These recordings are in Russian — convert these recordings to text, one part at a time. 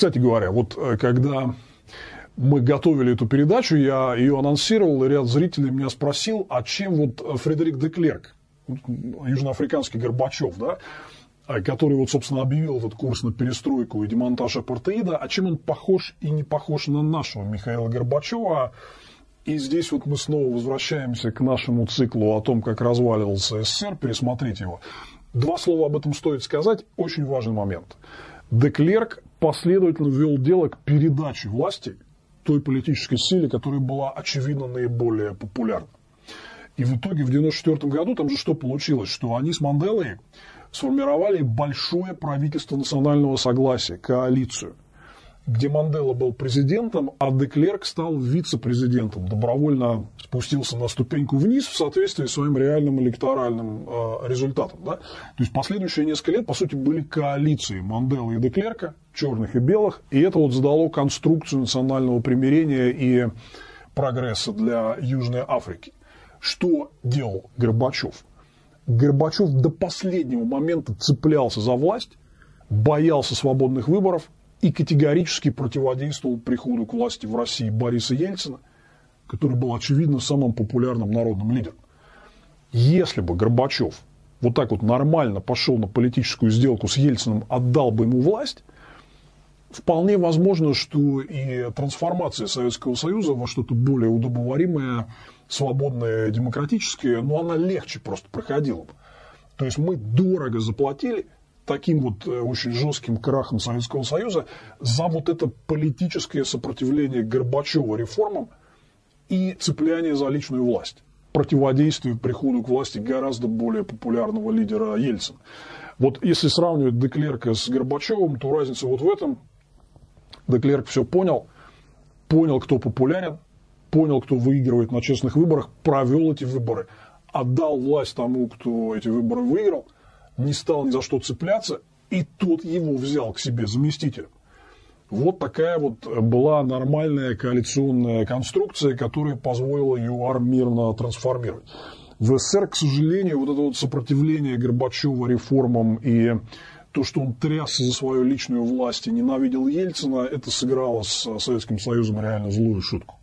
Кстати говоря, вот когда мы готовили эту передачу, я ее анонсировал, и ряд зрителей меня спросил, а чем вот Фредерик де Клерк, южноафриканский Горбачев, да, который, вот, собственно, объявил этот курс на перестройку и демонтаж апартеида, а чем он похож и не похож на нашего Михаила Горбачева. И здесь вот мы снова возвращаемся к нашему циклу о том, как разваливался СССР, пересмотреть его. Два слова об этом стоит сказать, очень важный момент. Де Клерк последовательно вел дело к передаче власти той политической силе, которая была, очевидно, наиболее популярна. И в итоге в 1994 году там же что получилось? Что они с Манделой сформировали большое правительство национального согласия, коалицию, где Мандела был президентом, а де Клерк стал вице-президентом, добровольно спустился на ступеньку вниз в соответствии с своим реальным электоральным результатом. Да? То есть последующие несколько лет, по сути, были коалиции Манделы и де Клерка, черных и белых, и это вот задало конструкцию национального примирения и прогресса для Южной Африки. Что делал Горбачев? Горбачев до последнего момента цеплялся за власть, боялся свободных выборов и категорически противодействовал приходу к власти в России Бориса Ельцина, который был, очевидно, самым популярным народным лидером. Если бы Горбачев вот так вот нормально пошел на политическую сделку с Ельциным, отдал бы ему власть, вполне возможно, что и трансформация Советского Союза во что-то более удобоваримое, свободное, демократическое, но она легче просто проходила бы. То есть мы дорого заплатили таким вот очень жестким крахом Советского Союза за вот это политическое сопротивление Горбачева реформам и цепляние за личную власть, противодействие приходу к власти гораздо более популярного лидера Ельцина. Вот если сравнивать де Клерка с Горбачевым, то разница вот в этом. Де Клерк все понял, кто популярен, понял, кто выигрывает на честных выборах, провел эти выборы, отдал власть тому, кто эти выборы выиграл, не стал ни за что цепляться, и тот его взял к себе заместителем. Вот такая вот была нормальная коалиционная конструкция, которая позволила ЮАР мирно трансформировать. В СССР, к сожалению, вот это вот сопротивление Горбачева реформам и то, что он трясся за свою личную власть и ненавидел Ельцина, это сыграло с Советским Союзом реально злую шутку.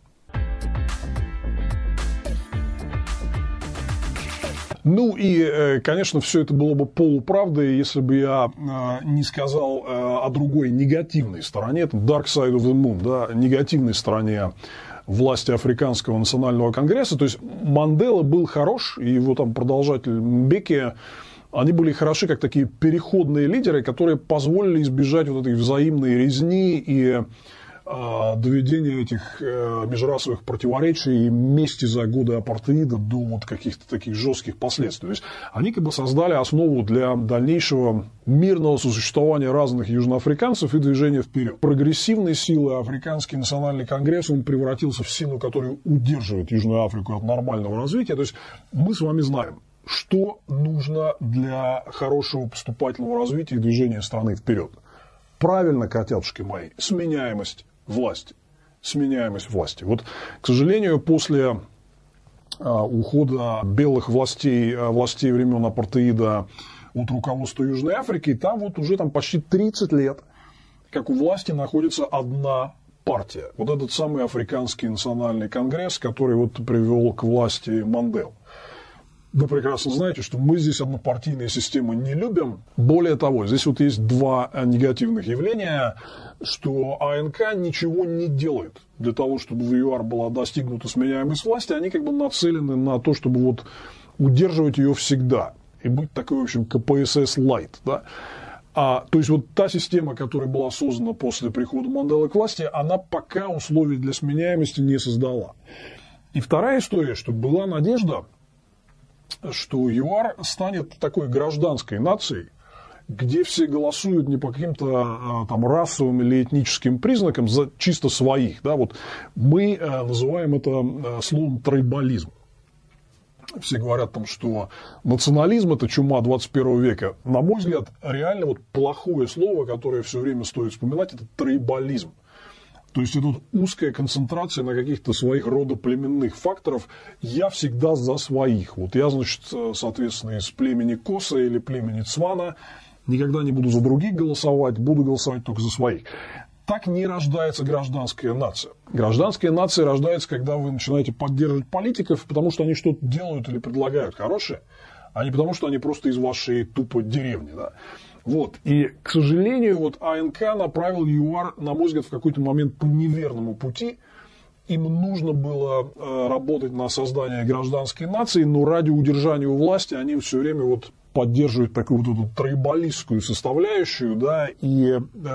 Ну и, конечно, все это было бы полуправдой, если бы я не сказал о другой негативной стороне, это Dark Side of the Moon, да, негативной стороне власти Африканского национального конгресса. То есть Мандела был хорош, и его там продолжатель Мбеки, они были хороши как такие переходные лидеры, которые позволили избежать вот этой взаимной резни и доведения этих межрасовых противоречий и мести за годы апартеида до вот каких-то таких жестких последствий. То есть они как бы создали основу для дальнейшего мирного сосуществования разных южноафриканцев и движения вперед. Прогрессивной силой Африканский национальный конгресс он превратился в силу, которая удерживает Южную Африку от нормального развития. То есть мы с вами знаем, что нужно для хорошего поступательного развития и движения страны вперед. Правильно, котятушки мои, сменяемость власти. Сменяемость власти. Вот, к сожалению, после ухода белых властей времен апартеида от руководства Южной Африки, там вот уже почти 30 лет, как у власти находится одна партия. Вот этот самый Африканский национальный конгресс, который вот привел к власти Манделу. Вы прекрасно знаете, что мы здесь однопартийные системы не любим. Более того, здесь вот есть два негативных явления, что АНК ничего не делает для того, чтобы в ЮАР была достигнута сменяемость власти. Они как бы нацелены на то, чтобы вот удерживать ее всегда и быть такой, в общем, КПСС лайт. Да? То есть вот та система, которая была создана после прихода Манделы к власти, она пока условий для сменяемости не создала. И вторая история, что была надежда, что ЮАР станет такой гражданской нацией, где все голосуют не по каким-то там расовым или этническим признакам за чисто своих. Да? Вот мы называем это словом трайбализм. Все говорят, что национализм – это чума 21 века. На мой взгляд, реально вот плохое слово, которое все время стоит вспоминать, это трайбализм. То есть, это узкая концентрация на каких-то своих родоплеменных факторов. Я всегда за своих. Вот я, значит, соответственно, из племени Коса или племени Цвана никогда не буду за других голосовать, буду голосовать только за своих. Так не рождается гражданская нация. Гражданская нация рождается, когда вы начинаете поддерживать политиков, потому что они что-то делают или предлагают хорошее, а не потому что они просто из вашей тупо деревни. Да? Вот. И, к сожалению, вот АНК направил ЮАР, на мой взгляд, в какой-то момент по неверному пути. Им нужно было работать на создание гражданской нации, но ради удержания у власти они все время вот поддерживают такую вот эту тройбалистскую составляющую, да, и,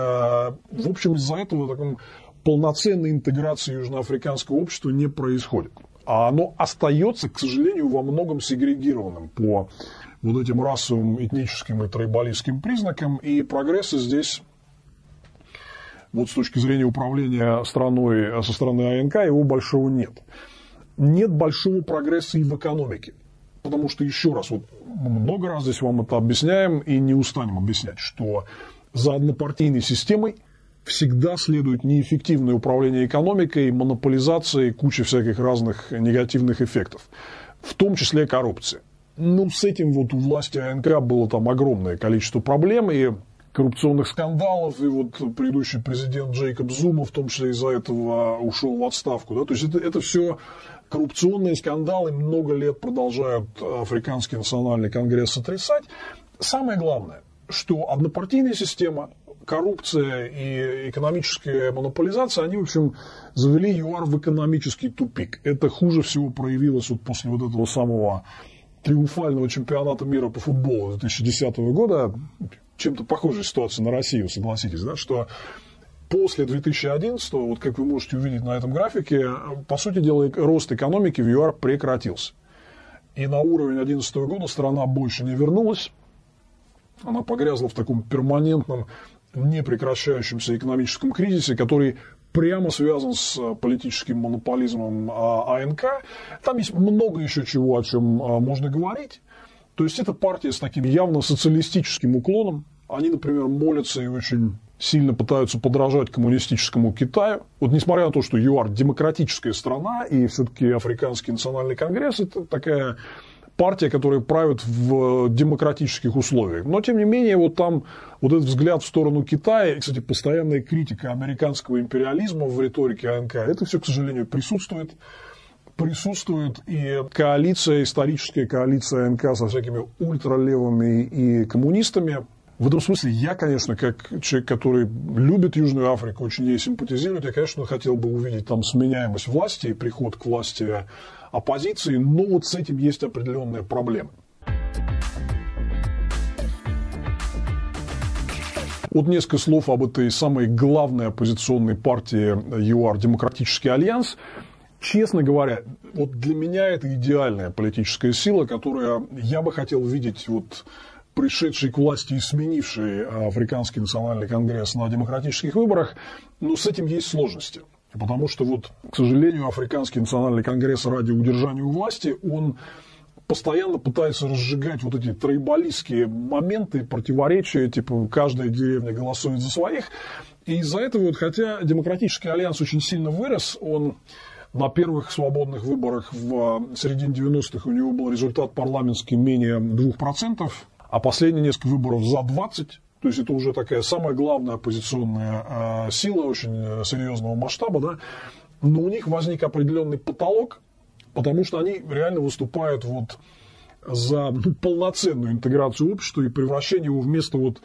в общем, из-за этого такой полноценной интеграции южноафриканского общества не происходит. А оно остается, к сожалению, во многом сегрегированным по вот этим расовым, этническим и тройбалистским признакам, и прогресса здесь, вот с точки зрения управления страной со стороны АНК, его большого нет. Нет большого прогресса и в экономике. Потому что, еще раз, вот мы много раз здесь вам это объясняем и не устанем объяснять, что за однопартийной системой всегда следует неэффективное управление экономикой, монополизация и куча всяких разных негативных эффектов, в том числе коррупция. Ну, с этим вот у власти АНК было там огромное количество проблем и коррупционных скандалов, и вот предыдущий президент Джейкоб Зума в том числе из-за этого ушел в отставку. Да? То есть это все коррупционные скандалы много лет продолжают Африканский национальный конгресс отрицать. Самое главное, что однопартийная система, коррупция и экономическая монополизация, они, в общем, завели ЮАР в экономический тупик. Это хуже всего проявилось вот после вот этого самого триумфального чемпионата мира по футболу 2010 года. Чем-то похожая ситуация на Россию, согласитесь, да, что после 2011, вот как вы можете увидеть на этом графике, по сути дела, рост экономики в ЮАР прекратился. И на уровень 2011 года страна больше не вернулась. Она погрязла в таком перманентном, непрекращающемся экономическом кризисе, который прямо связан с политическим монополизмом АНК. Там есть много еще чего, о чем можно говорить. То есть это партия с таким явно социалистическим уклоном. Они, например, молятся и очень сильно пытаются подражать коммунистическому Китаю. Вот несмотря на то, что ЮАР демократическая страна, и все-таки Африканский национальный конгресс – это такая партия, которая правит в демократических условиях. Но, тем не менее, вот там вот этот взгляд в сторону Китая, и, кстати, постоянная критика американского империализма в риторике АНК, это все, к сожалению, присутствует и коалиция, историческая коалиция АНК со всякими ультралевыми и коммунистами. В этом смысле я, конечно, как человек, который любит Южную Африку, очень ей симпатизирует, я, конечно, хотел бы увидеть там сменяемость власти и приход к власти оппозиции, но вот с этим есть определенные проблемы. Вот несколько слов об этой самой главной оппозиционной партии ЮАР «Демократический альянс». Честно говоря, вот для меня это идеальная политическая сила, которую я бы хотел видеть вот пришедшей к власти и сменившей Африканский национальный конгресс на демократических выборах, но с этим есть сложности. Потому что, вот, к сожалению, Африканский национальный конгресс ради удержания у власти, он постоянно пытается разжигать вот эти тройбалистские моменты, противоречия, типа каждая деревня голосует за своих. И из-за этого, вот, хотя Демократический альянс очень сильно вырос, он на первых свободных выборах в середине 90-х у него был результат парламентский менее 2%, а последние несколько выборов за 20%. То есть это уже такая самая главная оппозиционная сила очень серьезного масштаба, да? Но у них возник определенный потолок, потому что они реально выступают вот за полноценную интеграцию общества и превращение его вместо вот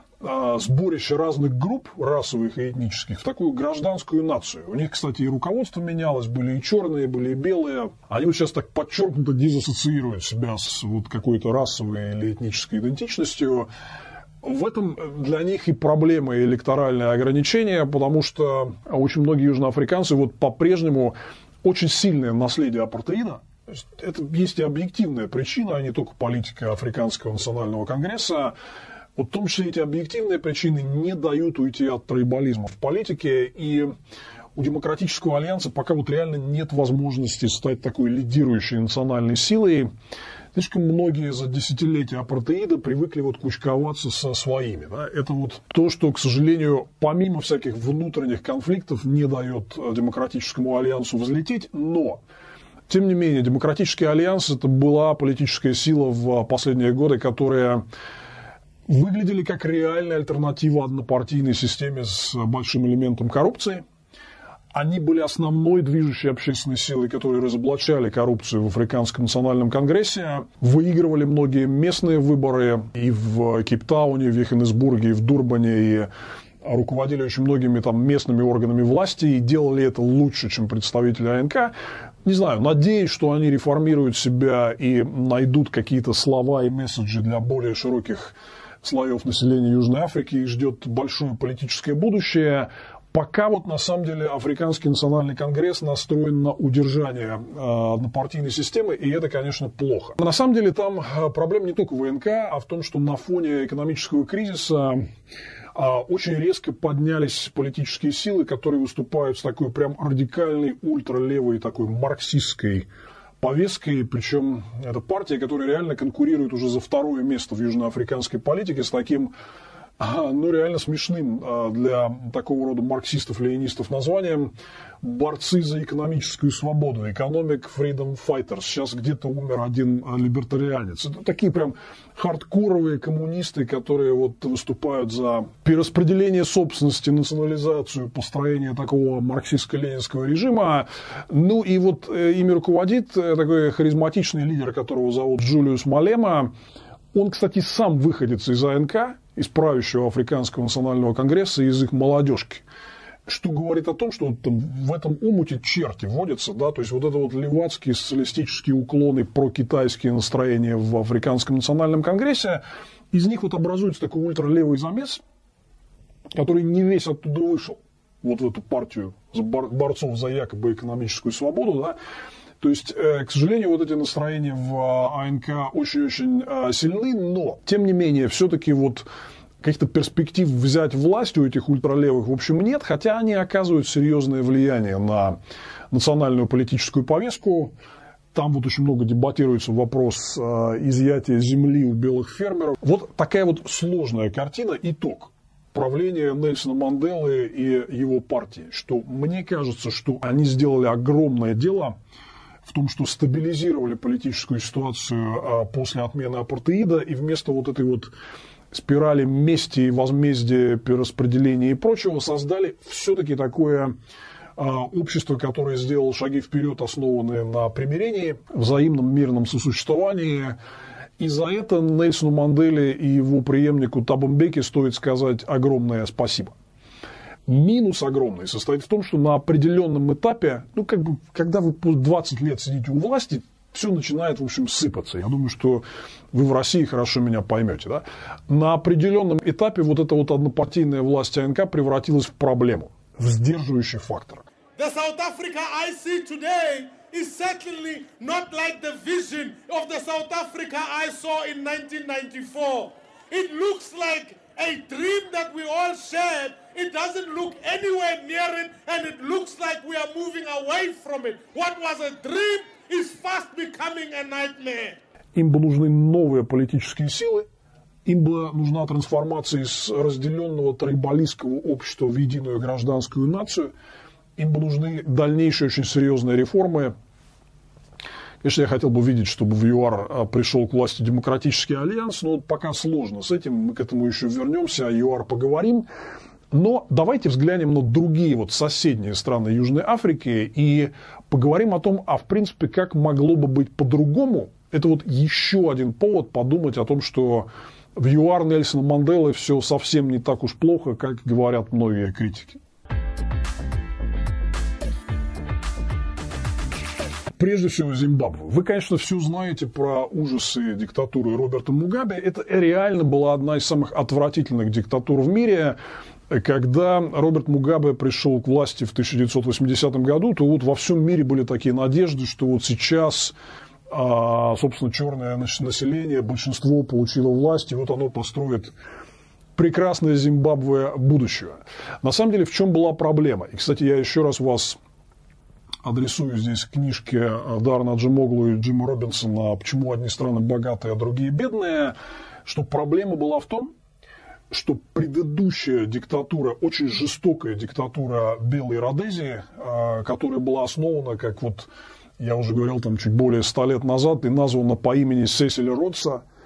сборища разных групп расовых и этнических в такую гражданскую нацию. У них, кстати, и руководство менялось, были и черные, были и белые. Они вот сейчас так подчеркнуто дезассоциируют себя с вот какой-то расовой или этнической идентичностью. В этом для них и проблема, и электоральное ограничение, потому что очень многие южноафриканцы вот по-прежнему очень сильное наследие апартеида. Это есть и объективная причина, а не только политика Африканского национального конгресса. Вот в том числе эти объективные причины не дают уйти от тройбализма в политике, и у Демократического альянса пока вот реально нет возможности стать такой лидирующей национальной силой. Слишком многие за десятилетия апартеида привыкли вот кучковаться со своими. Да? Это вот то, что, к сожалению, помимо всяких внутренних конфликтов, не дает Демократическому альянсу взлететь, но... Тем не менее, Демократический альянс – это была политическая сила в последние годы, которая выглядели как реальная альтернатива однопартийной системе с большим элементом коррупции. Они были основной движущей общественной силой, которые разоблачали коррупцию в Африканском национальном конгрессе, выигрывали многие местные выборы и в Кейптауне, в Йоханнесбурге, и в Дурбане, и руководили очень многими там местными органами власти и делали это лучше, чем представители АНК. Не знаю, надеюсь, что они реформируют себя и найдут какие-то слова и месседжи для более широких слоев населения Южной Африки. Их ждет большое политическое будущее. Пока вот на самом деле Африканский национальный конгресс настроен на удержание однопартийной системы, и это, конечно, плохо. На самом деле там проблема не только в АНК, а в том, что на фоне экономического кризиса очень резко поднялись политические силы, которые выступают с такой прям радикальной, ультралевой, такой марксистской повесткой. Причем это партия, которая реально конкурирует уже за второе место в южноафриканской политике с таким, ну, реально смешным для такого рода марксистов-ленинистов названием «Борцы за экономическую свободу», «Economic Freedom Fighters». Сейчас где-то умер один либертарианец. Это такие прям хардкоровые коммунисты, которые вот выступают за перераспределение собственности, национализацию, построение такого марксистско-ленинского режима. Ну и вот ими руководит такой харизматичный лидер, которого зовут Джулиус Малема. Он, кстати, сам выходец из АНК, из правящего Африканского национального конгресса, из их молодежки. Что говорит о том, что вот там в этом омуте черти водятся, да, то есть вот это вот левацкие социалистические уклоны, прокитайские настроения в Африканском национальном конгрессе, из них вот образуется такой ультралевый замес, который не весь оттуда вышел, вот в эту партию борцов за якобы экономическую свободу, да. То есть, к сожалению, вот эти настроения в АНК очень-очень сильны, но, тем не менее, все-таки вот каких-то перспектив взять власть у этих ультралевых, в общем, нет, хотя они оказывают серьезное влияние на национальную политическую повестку. Там вот очень много дебатируется вопрос изъятия земли у белых фермеров. Вот такая вот сложная картина, итог правления Нельсона Манделы и его партии, что мне кажется, что они сделали огромное дело в том, что стабилизировали политическую ситуацию после отмены апартеида, и вместо вот этой вот спирали мести и возмездия, перераспределения и прочего создали все-таки такое общество, которое сделало шаги вперед, основанные на примирении, взаимном мирном сосуществовании. И за это Нельсону Манделе и его преемнику Табу Мбеки стоит сказать огромное спасибо. Минус огромный состоит в том, что на определенном этапе, ну, как бы, когда вы 20 лет сидите у власти, все начинает, в общем, сыпаться. Я думаю, что вы в России хорошо меня поймете. Да? На определенном этапе вот эта вот однопартийная власть АНК превратилась в проблему, в сдерживающий фактор. The South Africa I see today is certainly not like the vision of the South Africa I saw in 1994. It looks like a dream that we all shared. It doesn't look anywhere near it, and it looks like we are moving away from it. What was a dream is fast becoming a nightmare. Им бы нужны новые политические силы, им бы нужна трансформация из разделенного трайбалистского общества в единую гражданскую нацию, им бы нужны дальнейшие очень серьезные реформы. Конечно, я хотел бы видеть, чтобы в ЮАР пришел к власти демократический альянс, но пока сложно с этим, мы к этому еще вернемся, о ЮАР поговорим. Но давайте взглянем на другие вот соседние страны Южной Африки и поговорим о том, в принципе, как могло бы быть по-другому. Это вот еще один повод подумать о том, что в ЮАР Нельсона Манделы все совсем не так уж плохо, как говорят многие критики. Прежде всего, Зимбабве. Вы, конечно, все знаете про ужасы диктатуры Роберта Мугабе. Это реально была одна из самых отвратительных диктатур в мире. Когда Роберт Мугабе пришел к власти в 1980 году, то вот во всем мире были такие надежды, что вот сейчас, собственно, черное население, большинство получило власть, и вот оно построит прекрасное Зимбабве будущего. На самом деле, в чем была проблема? И, кстати, я еще раз вас адресую здесь книжки Даррена Аджемоглу и Джима Робинсона «Почему одни страны богатые, а другие бедные», что проблема была в том, что предыдущая диктатура, очень жестокая диктатура Белой Родезии, которая была основана, как вот я уже говорил, там чуть более 100 лет назад, и названа по имени Сесиля Родса,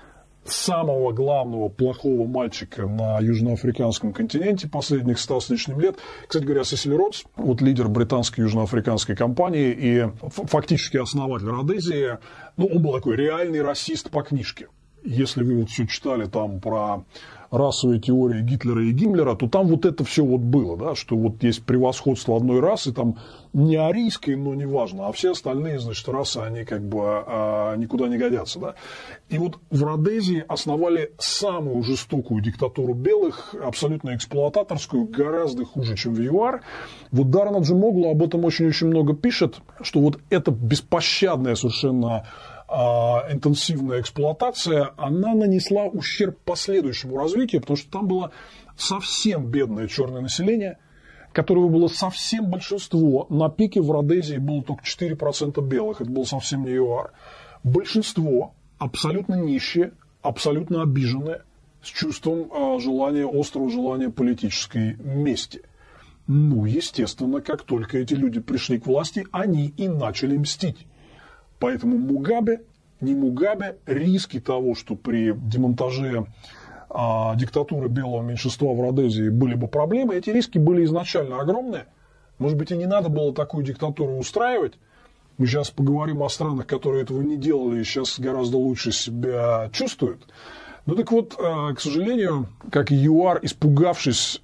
самого главного плохого мальчика на южноафриканском континенте последних 100 с лишним лет. Кстати говоря, Сесиль Родс, вот лидер британской южноафриканской компании и фактически основатель Родезии, ну, он был такой реальный расист по книжке. Если вы вот все читали там про расовые теории Гитлера и Гиммлера, то там вот это все вот было, да, что вот есть превосходство одной расы, там не арийской, но не важно, а все остальные, значит, расы, они как бы никуда не годятся, да. И вот в Родезии основали самую жестокую диктатуру белых, абсолютно эксплуататорскую, гораздо хуже, чем в ЮАР. Вот Дарна Джимоглу об этом очень-очень много пишет, что вот эта беспощадная совершенно интенсивная эксплуатация, она нанесла ущерб последующему развитию, потому что там было совсем бедное черное население, которого было совсем большинство. На пике в Родезии было только 4% белых, это был совсем не ЮАР. Большинство абсолютно нищие, абсолютно обиженные, с чувством желания, острого желания политической мести. Ну, естественно, как только эти люди пришли к власти, они и начали мстить. Поэтому Мугабе, не Мугабе, риски того, что при демонтаже диктатуры белого меньшинства в Родезии были бы проблемы, эти риски были изначально огромные. Может быть, и не надо было такую диктатуру устраивать. Мы сейчас поговорим о странах, которые этого не делали и сейчас гораздо лучше себя чувствуют. Ну так вот, к сожалению, как и ЮАР, испугавшись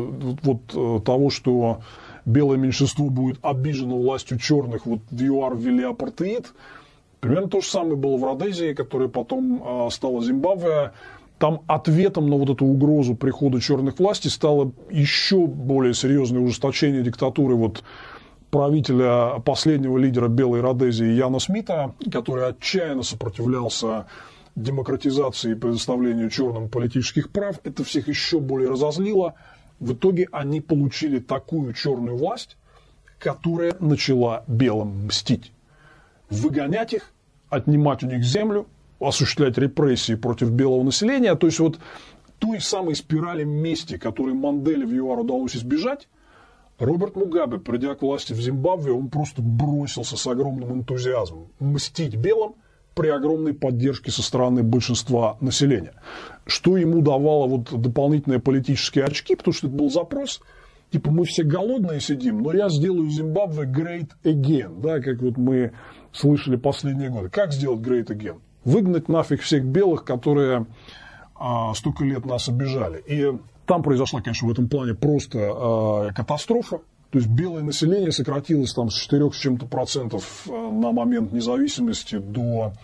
того, что белое меньшинство будет обижено властью черных, вот в ЮАР ввели апартеид. Примерно то же самое было в Родезии, которая потом стала Зимбабве. Там ответом на вот эту угрозу прихода черных властей стало еще более серьезное ужесточение диктатуры вот правителя, последнего лидера белой Родезии Яна Смита, который отчаянно сопротивлялся демократизации и предоставлению черным политических прав. Это всех еще более разозлило. В итоге они получили такую черную власть, которая начала белым мстить. Выгонять их, отнимать у них землю, осуществлять репрессии против белого населения. То есть вот той самой спирали мести, которой Манделе в ЮАР удалось избежать, Роберт Мугабе, придя к власти в Зимбабве, он просто бросился с огромным энтузиазмом мстить белым при огромной поддержке со стороны большинства населения. Что ему давало вот дополнительные политические очки, потому что это был запрос, типа мы все голодные сидим, но я сделаю Зимбабве great again, да, как вот мы слышали последние годы. Как сделать great again? Выгнать нафиг всех белых, которые столько лет нас обижали. И там произошла, конечно, в этом плане просто катастрофа. То есть белое население сократилось там с 4 с чем-то процентов на момент независимости до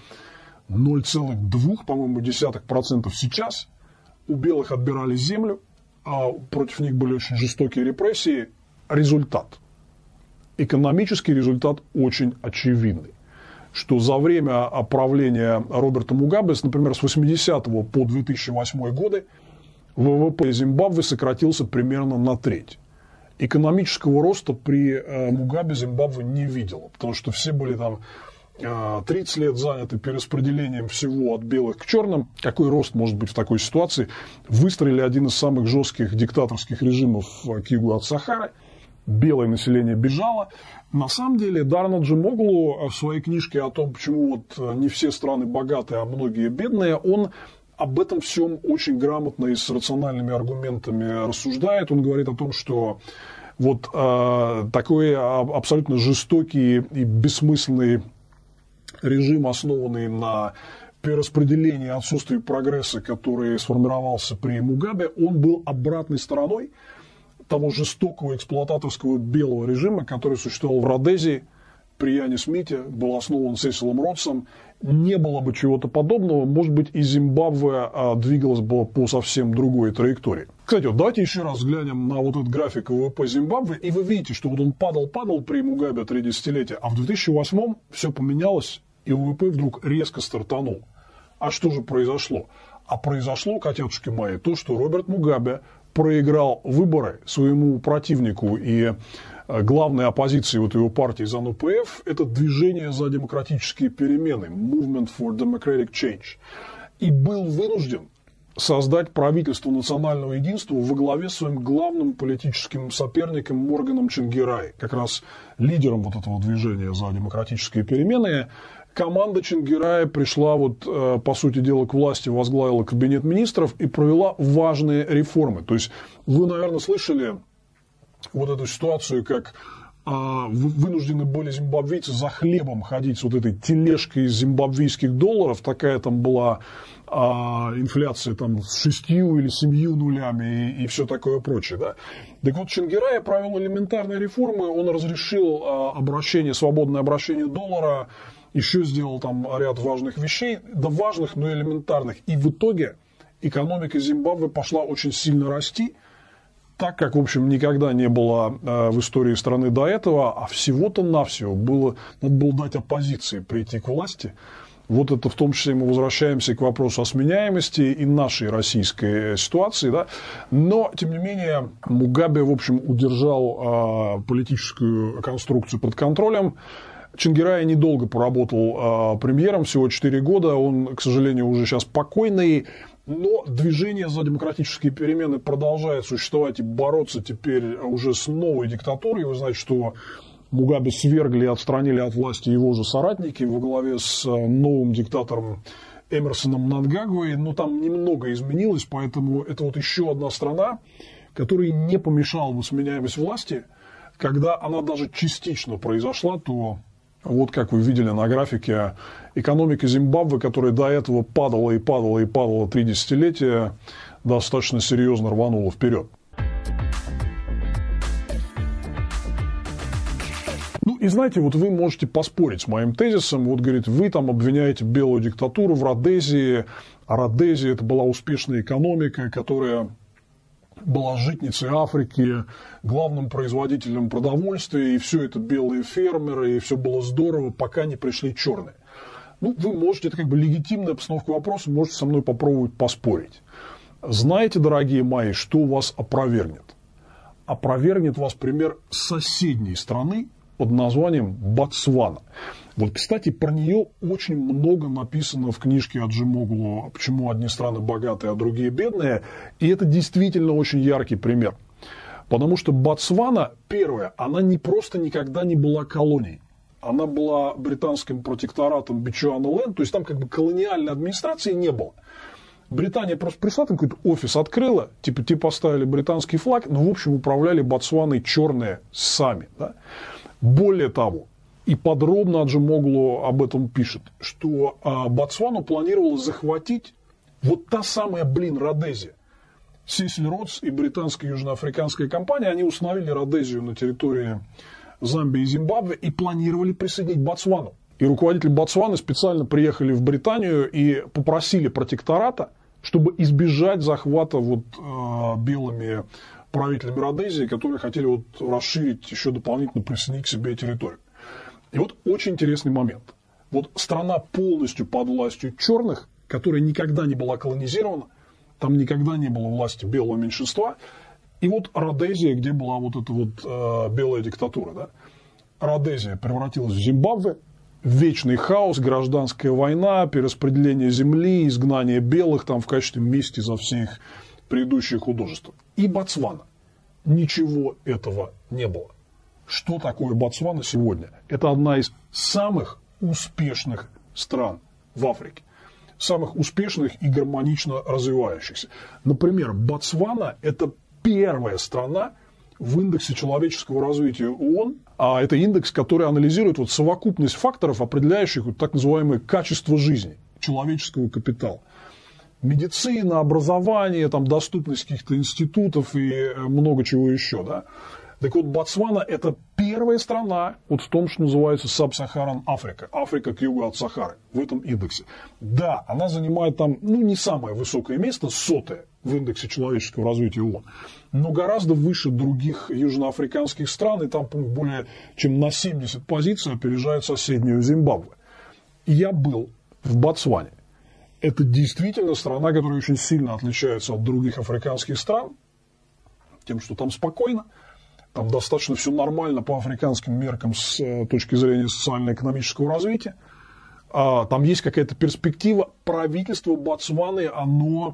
0,2, по-моему, процентов сейчас. У белых отбирали землю, а против них были очень жестокие репрессии. Результат. Экономический результат очень очевидный. Что за время правления Роберта Мугабе, например, с 80 по 2008 годы, ВВП Зимбабве сократился примерно на треть. Экономического роста при Мугабе Зимбабве не видела, потому что все были там 30 лет заняты перераспределением всего от белых к черным. Какой рост может быть в такой ситуации? Выстроили один из самых жестких диктаторских режимов к югу от Сахары. Белое население бежало. На самом деле Дарна Джимоглу в своей книжке о том, почему вот не все страны богатые, а многие бедные, он об этом всем очень грамотно и с рациональными аргументами рассуждает. Он говорит о том, что вот такой абсолютно жестокий и бессмысленный режим, основанный на перераспределении и отсутствии прогресса, который сформировался при Мугабе, он был обратной стороной того жестокого эксплуататорского белого режима, который существовал в Родезии при Яне Смите, был основан Сесилом Родсом. Не было бы чего-то подобного, может быть, и Зимбабве двигалась бы по совсем другой траектории. Кстати, вот давайте еще раз взглянем на вот этот график ВВП Зимбабве, и вы видите, что вот он падал при Мугабе 3 десятилетия, а в 2008 все поменялось, и ВВП вдруг резко стартанул. А что же произошло? А произошло, котятушки мои, то, что Роберт Мугабе проиграл выборы своему противнику, и главной оппозицией вот его партии ЗАНУ-ПФ это движение за демократические перемены, Movement for Democratic Change, и был вынужден создать правительство национального единства во главе с своим главным политическим соперником Морганом Чангирай, как раз лидером вот этого движения за демократические перемены, команда Чангирая пришла, по сути дела, к власти, возглавила кабинет министров и провела важные реформы. То есть вы, наверное, слышали вот эту ситуацию, как вынуждены были зимбабвийцы за хлебом ходить с вот этой тележкой из зимбабвийских долларов. Такая там была инфляция там, с 6 или 7 нулями и все такое прочее. Да? Так вот, Чангирай провел элементарные реформы. Он разрешил свободное обращение доллара, еще сделал там ряд важных вещей, да важных, но элементарных. И в итоге экономика Зимбабве пошла очень сильно расти, так как, в общем, никогда не было в истории страны до этого, а всего-то навсего надо было дать оппозиции прийти к власти. Вот это в том числе мы возвращаемся к вопросу о сменяемости и нашей российской ситуации. Да? Но, тем не менее, Мугабе, в общем, удержал политическую конструкцию под контролем. Чангирай недолго поработал премьером, всего 4 года. Он, к сожалению, уже сейчас покойный. Но движение за демократические перемены продолжает существовать и бороться теперь уже с новой диктатурой. Вы знаете, что Мугабе свергли и отстранили от власти его же соратники во главе с новым диктатором Эмерсоном Мнангагвой. Но там немного изменилось, поэтому это вот еще одна страна, которой не помешала бы сменяемость власти. Когда она даже частично произошла, то вот как вы видели на графике, экономика Зимбабве, которая до этого падала и падала и падала 3 десятилетия, достаточно серьезно рванула вперед. Ну и знаете, вот вы можете поспорить с моим тезисом. Вот, говорит, вы там обвиняете белую диктатуру в Родезии, а Родезия это была успешная экономика, которая была житницей Африки, главным производителем продовольствия, и все это белые фермеры, и все было здорово, пока не пришли черные. Ну, вы можете, это как бы легитимная постановка вопроса, можете со мной попробовать поспорить. Знаете, дорогие мои, что вас опровергнет? Опровергнет вас пример соседней страны под названием Ботсвана. Вот, кстати, про нее очень много написано в книжке Аджемоглу «Почему одни страны богатые, а другие бедные». И это действительно очень яркий пример. Потому что Ботсвана, первое, она не просто никогда не была колонией. Она была британским протекторатом Бичуана-Ленд, то есть там как бы колониальной администрации не было. Британия просто пришла, там какой-то офис открыла, типа поставили британский флаг, но в общем управляли Ботсваной черные сами. Да? Более того, и подробно Аджемоглу об этом пишет, что Ботсвану планировалось захватить вот та самая, Родезия. Сесиль Родс и британская южноафриканская компания, они установили Родезию на территории Замбии и Зимбабве и планировали присоединить Ботсвану. И руководители Ботсваны специально приехали в Британию и попросили протектората, чтобы избежать захвата белыми правителями Родезии, которые хотели расширить еще дополнительно, присоединить к себе территорию. И вот очень интересный момент. Вот страна полностью под властью черных, которая никогда не была колонизирована, там никогда не было власти белого меньшинства, и вот Родезия, где была вот эта белая диктатура. Да? Родезия превратилась в Зимбабве, вечный хаос, гражданская война, перераспределение земли, изгнание белых там в качестве мести за все их предыдущие художества. И Ботсвана. Ничего этого не было. Что такое Ботсвана сегодня? Это одна из самых успешных стран в Африке. Самых успешных и гармонично развивающихся. Например, Ботсвана – это первая страна в индексе человеческого развития ООН, а это индекс, который анализирует совокупность факторов, определяющих так называемое качество жизни, человеческого капитала. Медицина, образование, доступность каких-то институтов и много чего еще. Да? Так вот, Ботсвана – это первая страна в том, что называется Sub-Saharan Africa, Африка к югу от Сахары, в этом индексе. Да, она занимает там, не самое высокое место, 100-е в индексе человеческого развития ООН, но гораздо выше других южноафриканских стран, и там более чем на 70 позиций опережает соседнюю Зимбабве. Я был в Ботсване. Это действительно страна, которая очень сильно отличается от других африканских стран, тем, что там спокойно, там достаточно все нормально по африканским меркам с точки зрения социально-экономического развития. Там есть какая-то перспектива. Правительство Ботсваны, оно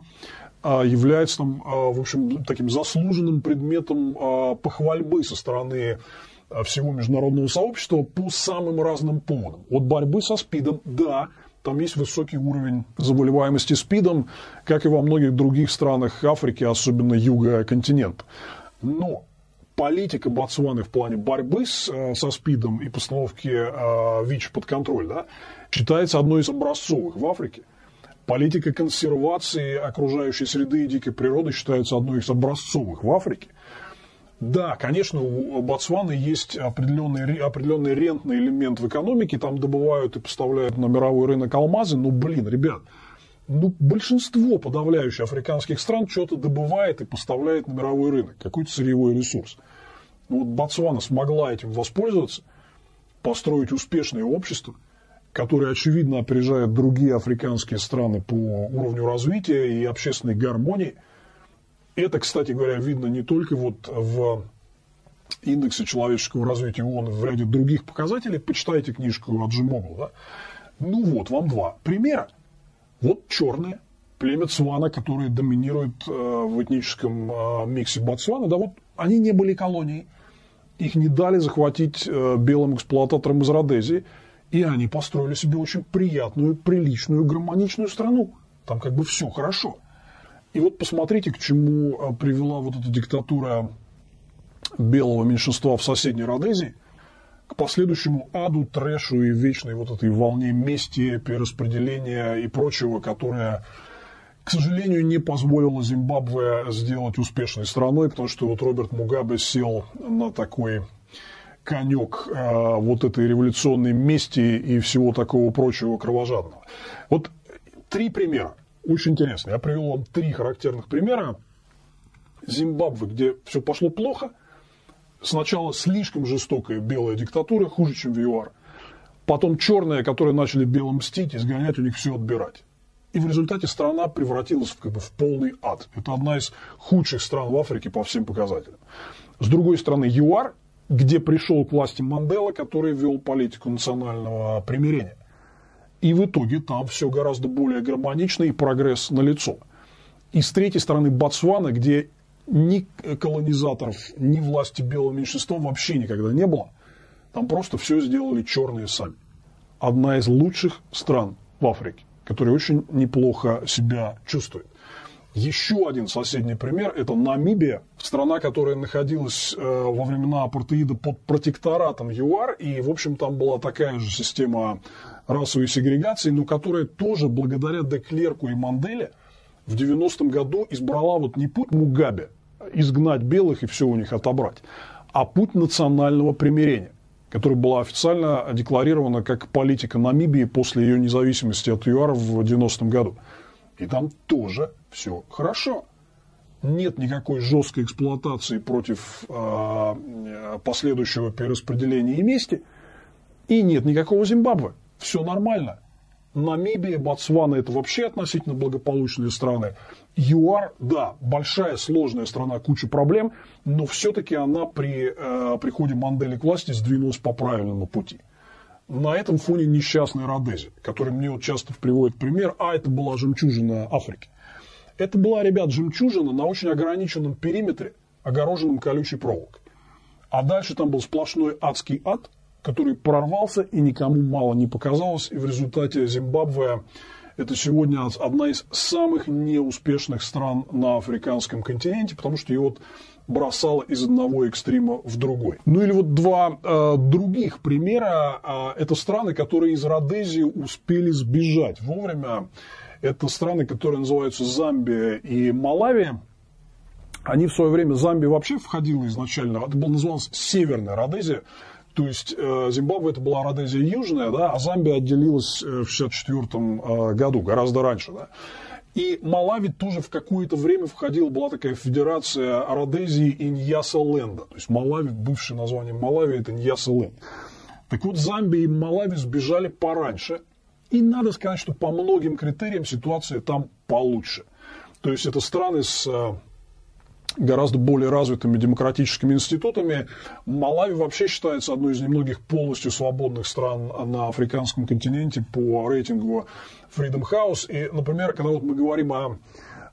является в общем, таким заслуженным предметом похвальбы со стороны всего международного сообщества по самым разным поводам. От борьбы со СПИДом, да, там есть высокий уровень заболеваемости СПИДом, как и во многих других странах Африки, особенно юга континента. Но политика Ботсваны в плане борьбы со СПИДом и постановки ВИЧ под контроль, да, считается одной из образцовых в Африке. Политика консервации окружающей среды и дикой природы считается одной из образцовых в Африке. Да, конечно, у Ботсваны есть определенный рентный элемент в экономике, там добывают и поставляют на мировой рынок алмазы, но, ребят, большинство подавляющих африканских стран что-то добывает и поставляет на мировой рынок, какой-то сырьевой ресурс. Вот Ботсвана смогла этим воспользоваться, построить успешное общество, которое, очевидно, опережает другие африканские страны по уровню развития и общественной гармонии. Это, кстати говоря, видно не только вот в индексе человеческого развития ООН, в ряде других показателей. Почитайте книжку от Джимогл. Да? Вам два примера. Вот черное племя Цвана, которое доминирует в этническом миксе Ботсваны. Да, вот они не были колонией. Их не дали захватить белым эксплуататорам из Родезии. И они построили себе очень приятную, приличную, гармоничную страну. Там как бы все хорошо. И вот посмотрите, к чему привела вот эта диктатура белого меньшинства в соседней Родезии, к последующему аду, трэшу и вечной вот этой волне мести, перераспределения и прочего, которая, к сожалению, не позволила Зимбабве сделать успешной страной, потому что вот Роберт Мугабе сел на такой конек вот этой революционной мести и всего такого прочего кровожадного. Вот 3 примера. Очень интересно. Я привел вам 3 характерных примера. Зимбабве, где все пошло плохо. Сначала слишком жестокая белая диктатура, хуже, чем в ЮАР. Потом черные, которые начали белым мстить, изгонять, у них все отбирать. И в результате страна превратилась в полный ад. Это одна из худших стран в Африке по всем показателям. С другой стороны, ЮАР, где пришел к власти Мандела, который вел политику национального примирения. И в итоге там все гораздо более гармонично и прогресс налицо. И с третьей стороны Ботсвана, где ни колонизаторов, ни власти белого меньшинства вообще никогда не было. Там просто все сделали черные сами. Одна из лучших стран в Африке, которая очень неплохо себя чувствует. Еще один соседний пример – это Намибия, страна, которая находилась во времена апартеида под протекторатом ЮАР, и, в общем, там была такая же система расовой сегрегации, но которая тоже, благодаря Деклерку и Манделе, в 90-м году избрала вот не путь Мугабе, изгнать белых и все у них отобрать, а путь национального примирения, которая была официально декларирована как политика Намибии после ее независимости от ЮАР в 90-м году. И там тоже все хорошо. Нет никакой жесткой эксплуатации против последующего перераспределения и мести. И нет никакого Зимбабве. Все нормально. Намибия, Ботсвана – это вообще относительно благополучные страны. ЮАР, да, большая, сложная страна, куча проблем, но все-таки она при приходе Мандели к власти сдвинулась по правильному пути. На этом фоне несчастная Родезия, который мне вот часто приводит пример, это была жемчужина Африки. Это была, ребят, жемчужина на очень ограниченном периметре, огороженном колючей проволокой. А дальше там был сплошной адский ад, который прорвался и никому мало не показалось. И в результате Зимбабве это сегодня одна из самых неуспешных стран на африканском континенте, потому что ее вот бросало из одного экстрима в другой. Ну или вот 2 других примера. Это страны, которые из Родезии успели сбежать вовремя. Это страны, которые называются Замбия и Малави. Они в свое время, Замбия вообще входила изначально, это называлось Северная Родезия. То есть Зимбабве это была Родезия южная, да, а Замбия отделилась в 1964 году, гораздо раньше. Да. И Малави тоже в какое-то время входила, была такая федерация Родезии и Ньяса-Ленда. То есть Малави, бывшее название Малави, это Ньяса-Ленд. Так вот, Замбия и Малави сбежали пораньше. И надо сказать, что по многим критериям ситуация там получше. То есть это страны с гораздо более развитыми демократическими институтами. Малави вообще считается одной из немногих полностью свободных стран на африканском континенте по рейтингу Freedom House. И, например, когда вот мы говорим о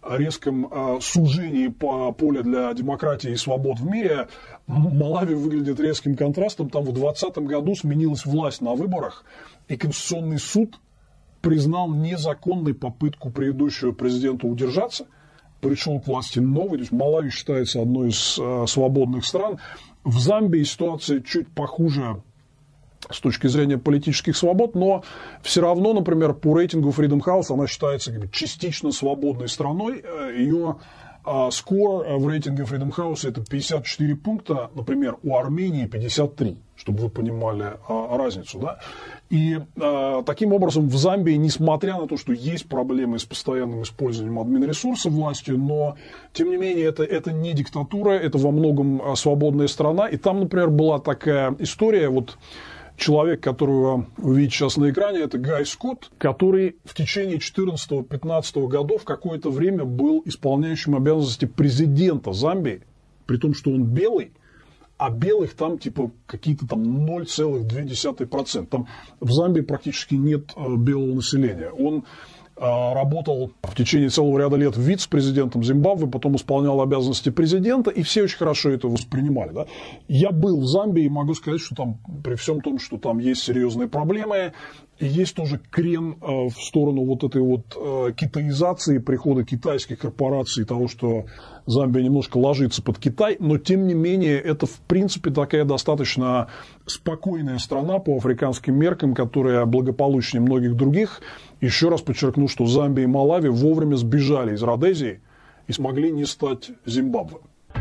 резком сужении поля для демократии и свобод в мире, Малави выглядит резким контрастом. Там в 2020 году сменилась власть на выборах, и Конституционный суд признал незаконной попытку предыдущего президента удержаться, пришел к власти новый. То есть Малави считается одной из свободных стран. В Замбии ситуация чуть похуже с точки зрения политических свобод, но все равно, например, по рейтингу Freedom House она считается частично свободной страной. Ее скор в рейтинге Freedom House это 54 пункта, например, у Армении 53, чтобы вы понимали разницу. Да? И таким образом в Замбии, несмотря на то, что есть проблемы с постоянным использованием админресурсов властью, но тем не менее это не диктатура, это во многом свободная страна. И там, например, была такая история, вот человек, которого вы видите сейчас на экране, это Гай Скотт, который в течение 14-15 годов какое-то время был исполняющим обязанности президента Замбии, при том, что он белый, а белых там типа какие-то там 0,2%. Там в Замбии практически нет белого населения. Он работал в течение целого ряда лет вице-президентом Зимбабве, потом исполнял обязанности президента, и все очень хорошо это воспринимали. Да? Я был в Замбии и могу сказать, что там, при всем том, что там есть серьезные проблемы, и есть тоже крен в сторону вот этой вот китаизации, прихода китайских корпораций, того, что Замбия немножко ложится под Китай, но тем не менее это в принципе такая достаточно спокойная страна по африканским меркам, которая благополучнее многих других. Еще раз подчеркну, что Замбия и Малави вовремя сбежали из Родезии и смогли не стать Зимбабве.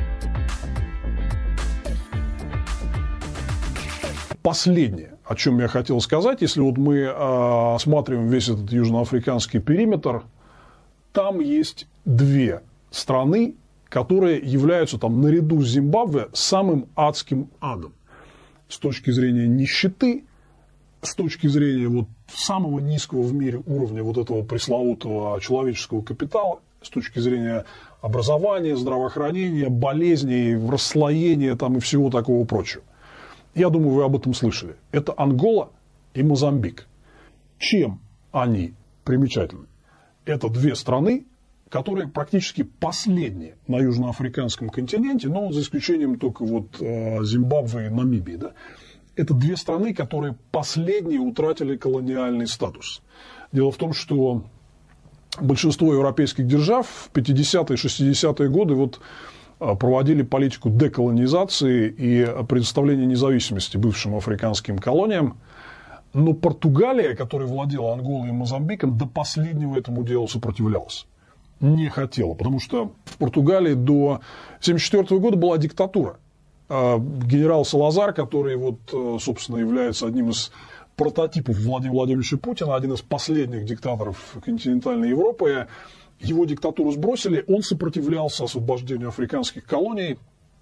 Последнее, о чем я хотел сказать, если вот мы осматриваем весь этот южноафриканский периметр, там есть две страны, которые являются там наряду с Зимбабве самым адским адом с точки зрения нищеты, с точки зрения вот самого низкого в мире уровня вот этого пресловутого человеческого капитала, с точки зрения образования, здравоохранения, болезней, расслоения там и всего такого прочего. Я думаю, вы об этом слышали. Это Ангола и Мозамбик. Чем они примечательны? Это две страны, которые практически последние на южноафриканском континенте, но за исключением только вот Зимбабве и Намибии. Да? Это две страны, которые последние утратили колониальный статус. Дело в том, что большинство европейских держав в 50-е и 60-е годы вот проводили политику деколонизации и предоставления независимости бывшим африканским колониям. Но Португалия, которая владела Анголой и Мозамбиком, до последнего этому делу сопротивлялась. Не хотела, потому что в Португалии до 1974 года была диктатура. Генерал Салазар, который, вот, собственно, является одним из прототипов Владимира Владимировича Путина, один из последних диктаторов континентальной Европы, его диктатуру сбросили, он сопротивлялся освобождению африканских колоний,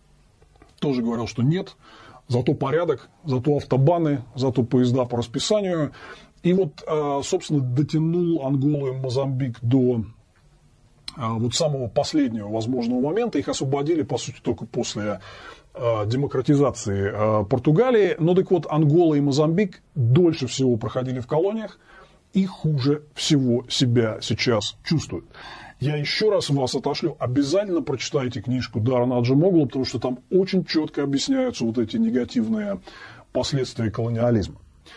тоже говорил, что нет, зато порядок, зато автобаны, зато поезда по расписанию. И вот, собственно, дотянул Анголу и Мозамбик до вот самого последнего возможного момента. Их освободили, по сути, только после демократизации Португалии. Но так вот, Ангола и Мозамбик дольше всего проходили в колониях и хуже всего себя сейчас чувствуют. Я еще раз вас отошлю. Обязательно прочитайте книжку Даррена Аджемоглу, потому что там очень четко объясняются вот эти негативные последствия колониализма.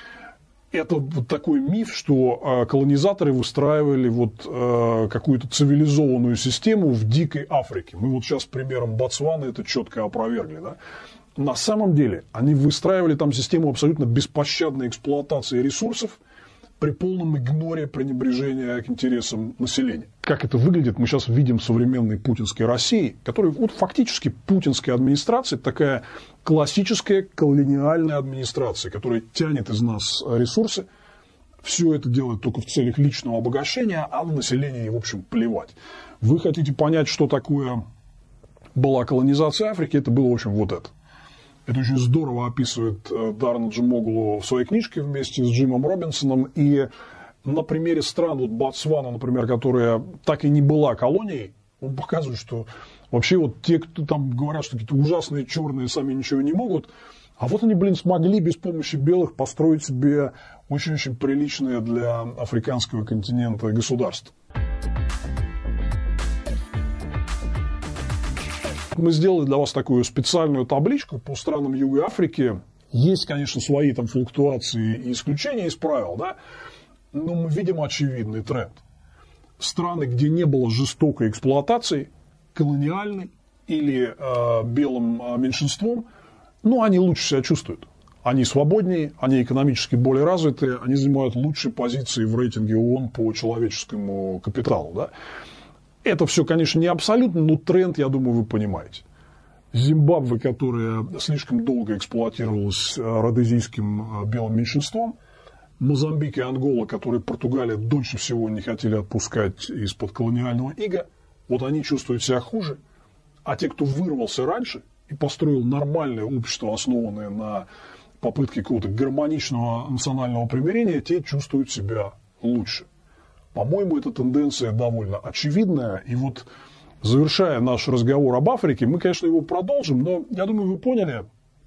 Это вот такой миф, что колонизаторы выстраивали вот какую-то цивилизованную систему в дикой Африке. Мы вот сейчас примером Ботсваны это четко опровергли. Да? На самом деле они выстраивали там систему абсолютно беспощадной эксплуатации ресурсов при полном игноре пренебрежения к интересам населения. Как это выглядит, мы сейчас видим в современной путинской России, которая вот фактически путинская администрация, такая классическая колониальная администрация, которая тянет из нас ресурсы, все это делает только в целях личного обогащения, а на население, в общем, плевать. Вы хотите понять, что такое была колонизация Африки, это было, в общем, вот это. Это очень здорово описывает Даррен Аджемоглу в своей книжке вместе с Джимом Робинсоном. И на примере стран, вот Ботсвана, например, которая так и не была колонией, он показывает, что вообще вот те, кто там говорят, что какие-то ужасные черные сами ничего не могут, а вот они, смогли без помощи белых построить себе очень-очень приличное для африканского континента государство. Мы сделали для вас такую специальную табличку по странам Юга Африки. Есть, конечно, свои там флуктуации и исключения из правил, да? Но мы видим очевидный тренд. Страны, где не было жестокой эксплуатации, колониальной или белым меньшинством, ну, они лучше себя чувствуют. Они свободнее, они экономически более развитые, они занимают лучшие позиции в рейтинге ООН по человеческому капиталу. Да? Это все, конечно, не абсолютно, но тренд, я думаю, вы понимаете. Зимбабве, которая слишком долго эксплуатировалась родезийским белым меньшинством, Мозамбик и Ангола, которые Португалия дольше всего не хотели отпускать из-под колониального ига, вот они чувствуют себя хуже, а те, кто вырвался раньше и построил нормальное общество, основанное на попытке какого-то гармоничного национального примирения, те чувствуют себя лучше. По-моему, эта тенденция довольно очевидная. И вот, завершая наш разговор об Африке, мы, конечно, его продолжим, но я думаю, вы поняли,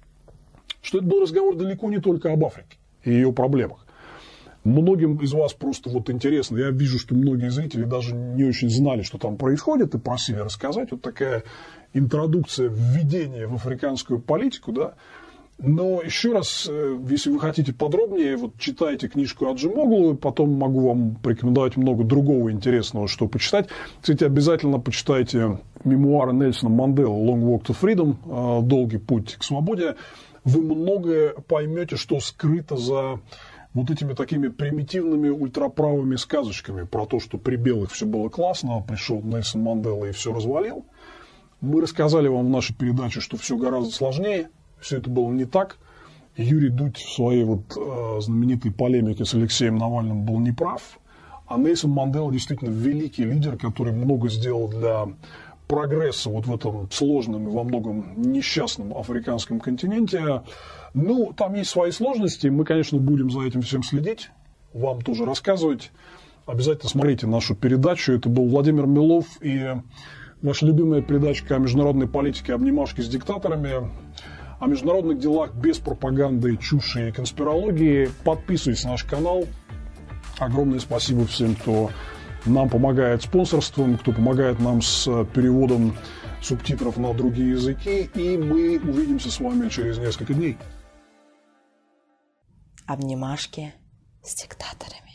что это был разговор далеко не только об Африке и ее проблемах. Многим из вас просто вот интересно, я вижу, что многие зрители даже не очень знали, что там происходит, и просили рассказать. Вот такая интродукция, введение в африканскую политику, да. Но еще раз, если вы хотите подробнее, вот читайте книжку Аджемоглу, потом могу вам порекомендовать много другого интересного, что почитать. Кстати, обязательно почитайте мемуары Нельсона Манделы «Long Walk to Freedom», «Долгий путь к свободе». Вы многое поймете, что скрыто за вот этими такими примитивными ультраправыми сказочками про то, что при белых все было классно, пришел Нельсон Мандела и все развалил. Мы рассказали вам в нашей передаче, что все гораздо сложнее, все это было не так. Юрий Дудь в своей вот знаменитой полемике с Алексеем Навальным был неправ, а Нельсон Мандела действительно великий лидер, который много сделал для прогресса вот в этом сложном и во многом несчастном африканском континенте. Ну, там есть свои сложности, мы, конечно, будем за этим всем следить, вам тоже рассказывать. Обязательно смотрите нашу передачу. Это был Владимир Милов и ваша любимая передачка о международной политике «Обнимашки с диктаторами», о международных делах без пропаганды, чуши и конспирологии. Подписывайтесь на наш канал. Огромное спасибо всем, кто нам помогает спонсорством, кто помогает нам с переводом субтитров на другие языки. И мы увидимся с вами через несколько дней. Обнимашки с диктаторами.